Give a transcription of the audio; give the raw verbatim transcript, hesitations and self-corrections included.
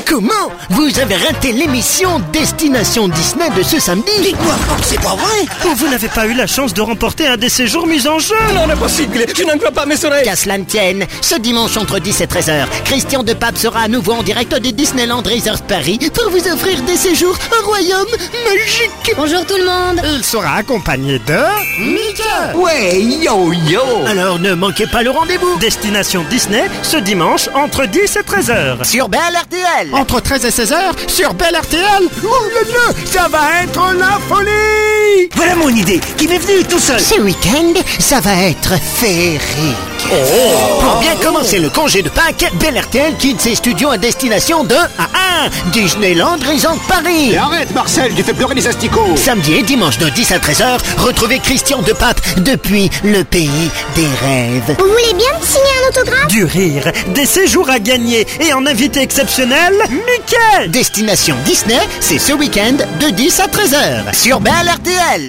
Comment? Vous avez raté l'émission Destination Disney de ce samedi? Dites-moi, c'est pas vrai? Oh, vous n'avez pas eu la chance de remporter un des séjours mis en jeu. Non, impossible, je n'en crois pas mes oreilles. Qu'à cela ne tienne, ce dimanche entre dix et treize heures, Christian de Pape sera à nouveau en direct de Disneyland Resort Paris pour vous offrir des séjours au royaume magique. Bonjour tout le monde. Il sera accompagné de... Mickey. Ouais, yo yo. Alors ne manquez pas le rendez-vous. Destination Disney, ce dimanche entre dix et treize heures. Sur Belle R T L. Entre treize et seize heures, sur Belle R T L. Oh là là, ça va être la folie. Voilà mon idée, qui m'est venue tout seul. Ce week-end, ça va être féerique. Oh. Pour bien commencer le congé de Pâques, Belle R T L quitte ses studios à destination de ah, ah, Disneyland Resort Paris. Et arrête Marcel, tu fais pleurer les asticots. Samedi et dimanche de dix à treize heures, retrouvez Christian de Pape depuis le pays des rêves. Vous voulez bien me signer un autographe? Du rire, des séjours à gagner et en invité exceptionnel, Mickey. Destination Disney, c'est ce week-end de dix à treize heures sur Belle R T L.